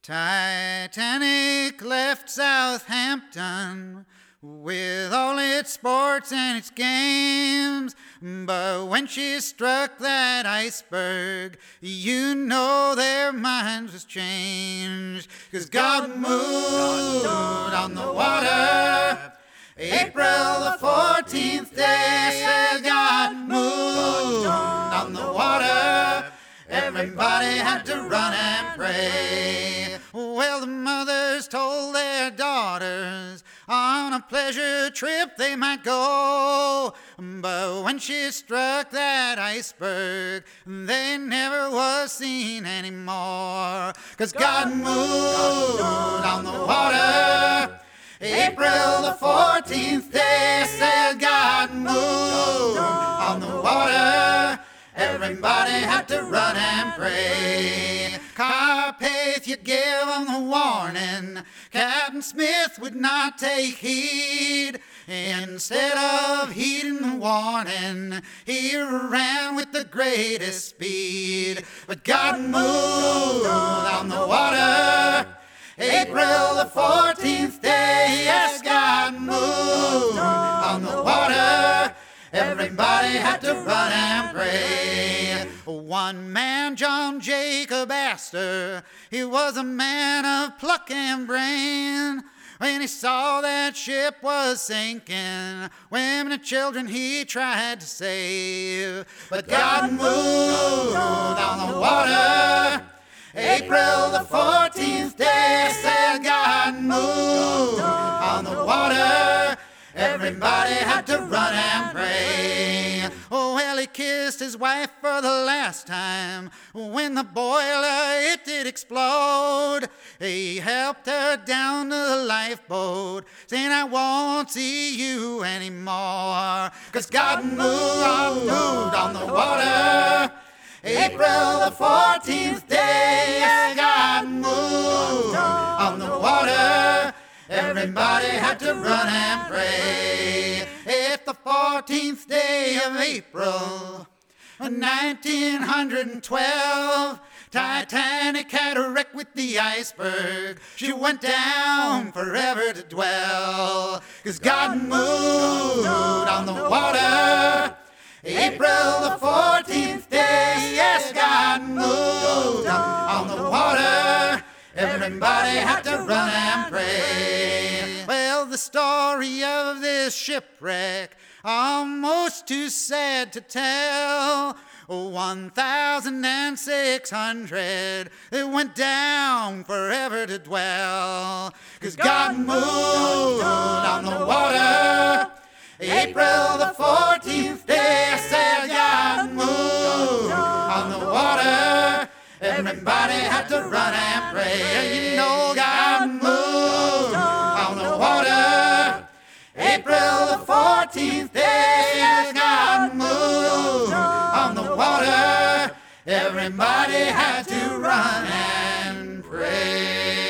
Titanic left Southampton with all its sports and its games, but when she struck that iceberg, you know their minds was changed, 'cause God moved on the water. April the 14th day, said God moved on the water. Everybody had to run and pray. Well, the mothers told their daughters on a pleasure trip they might go, but when she struck that iceberg, they never was seen anymore, 'cause God moved on the water. April the 14th day, said God moved on the water. Everybody had to run and pray. Carpathia gave them the warning. Captain Smith would not take heed. Instead of heeding the warning, he ran with the greatest speed. But God moved on the water. April the 14th day, yes, God moved on the water. Everybody had to run and pray. One man, John Jacob Astor, he was a man of pluck and brain. When he saw that ship was sinking, women and children he tried to save. But God moved on the water. April the 14th day, said God moved on the water. Everybody had to run and pray. Oh, well, he kissed his wife for the last time when the boiler, it did explode. He helped her down to the lifeboat, saying, I won't see you anymore, 'cause God moved on the water. April the 14th day, yes, God moved on the water. Everybody had to run and pray. It's the 14th day of April, 1912. Titanic had a wreck with the iceberg. She went down forever to dwell, 'cause God moved on the water. April the 14th day, yes, God moved on the water. Everybody had to run and pray. Well, the story of this shipwreck, almost too sad to tell. 1,600 that went down forever to dwell, 'cause God moved on the water. April the 14th day, said God moved on the water. Everybody had to run and pray. You know God moved on the water. April the 14th day, God moved on the water. Everybody had to run and pray.